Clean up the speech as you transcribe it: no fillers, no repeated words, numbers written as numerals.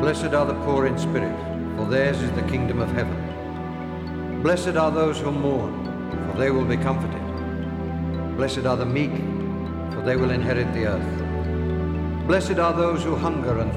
Blessed are the poor in spirit, for theirs is the kingdom of heaven. Blessed are those who mourn, for they will be comforted. Blessed are the meek, for they will inherit the earth. Blessed are those who hunger and